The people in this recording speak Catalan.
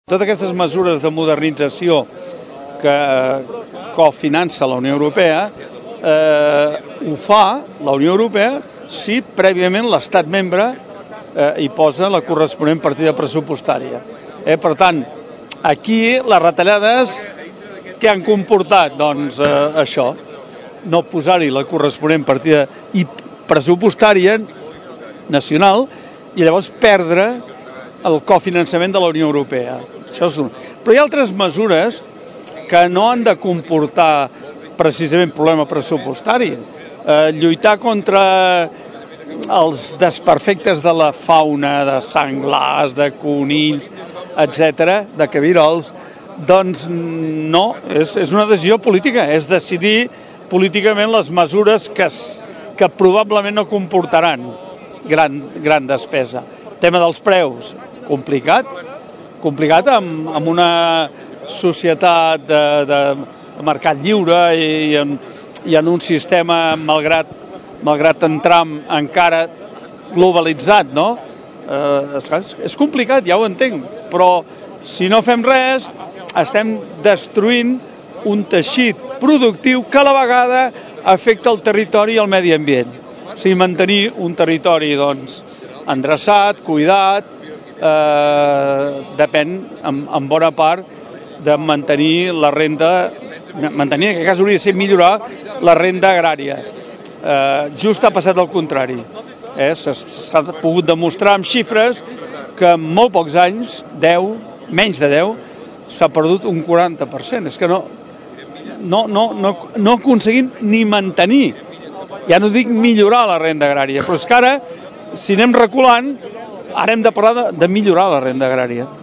Totes aquestes mesures de modernització que cofinança la Unió Europea ho fa la Unió Europea si prèviament l'Estat membre hi posa la corresponent partida pressupostària. Per tant, aquí les retallades què han comportat? Doncs això, no posar-hi la corresponent partida pressupostària nacional i llavors perdre el cofinançament de la Unió Europea. Però hi ha altres mesures que no han de comportar precisament problema pressupostari. Lluitar contra els desperfectes de la fauna, de senglars, de conills, etc., de cabirols, doncs no, és una decisió política, és decidir políticament les mesures que probablement no comportaran gran despesa. Tema dels preus, complicat amb una societat de mercat lliure i en un sistema, malgrat entrar encara globalitzat, no? És complicat, ja ho entenc, però si no fem res estem destruint un teixit productiu que a la vegada afecta el territori i el medi ambient. O sigui, mantenir un territori, doncs, endreçat, cuidat, depèn en bona part de mantenir la renda, en aquest cas hauria de ser millorar la renda agrària. Just ha passat el contrari. S'ha pogut demostrar amb xifres que en molt pocs anys, menys de 10, s'ha perdut un 40%. És que no aconseguim ni mantenir, ja no dic millorar la renda agrària, però és que ara, si anem reculant, ara hem de parlar de millorar la renda agrària.